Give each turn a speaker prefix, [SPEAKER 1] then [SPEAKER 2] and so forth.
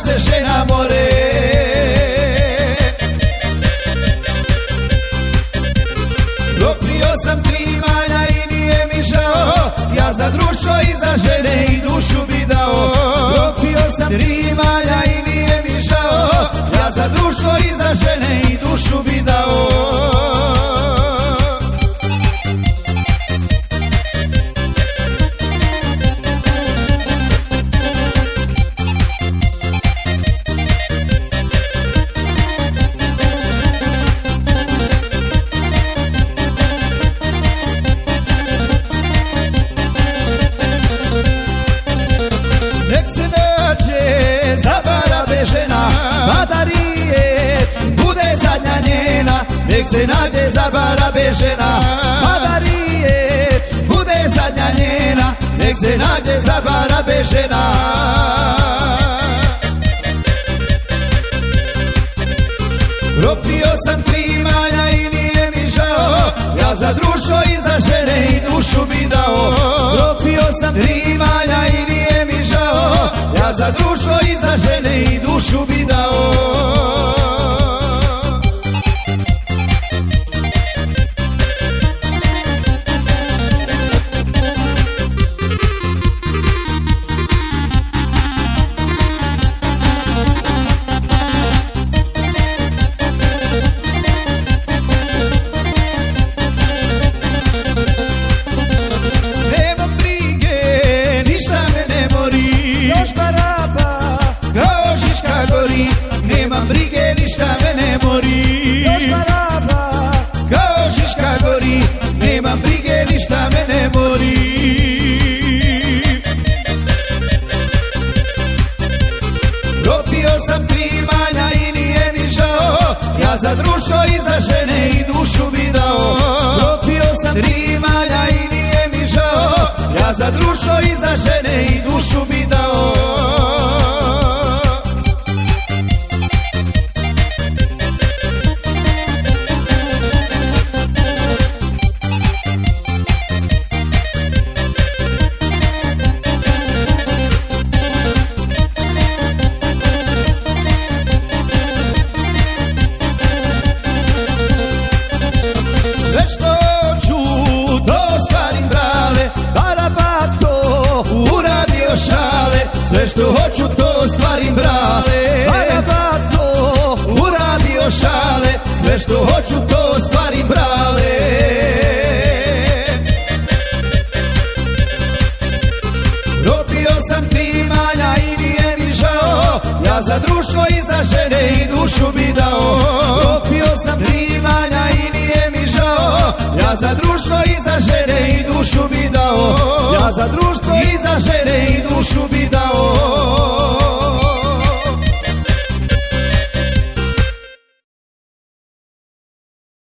[SPEAKER 1] se žena more. Propio sam 3 imanja i nije mi žao, ja za društvo i za žene i dušu bi dao. Propio sam 3 imanja i nije mi žao, ja za društvo i za žene i dušu bi dao. Nek se nađe za barabe žena, mada riječ bude zadnja njena. Nek se nađe za barabe žena, mada riječ bude zadnja njena. Nek se nađe za barabe žena. Propio sam 3 imanja i nije mi žao, ja za društvo i za žene i dušu bi dao. Propio sam 3 imanja i nije mi žao, ja za društvo i za žene i dušu bi dao. Nemam brige, ništa me ne mori. Još baraba kao Žiška gori, nemam brige, ništa me ne mori. Propio sam 3 imanja i nije mi žao, ja za društvo i za žene i dušu bi dao. Propio sam 3 imanja i nije mi žao, ja za društvo i za žene i dušu bi dao. Sve što ću to ostvarim brale, Barabato uradio šale. Sve što hoću to ostvarim brale, Barabato uradio šale. Sve što hoću to ostvarim brale. Propio sam 3 imanja i nije mi žao, ja za društvo i za žene i dušu bi dao. Propio sam 3 imanja i nije mi žao, ja za društvo i za žene i dušu bi dao. Ja za društvo i za žene i dušu bi dao.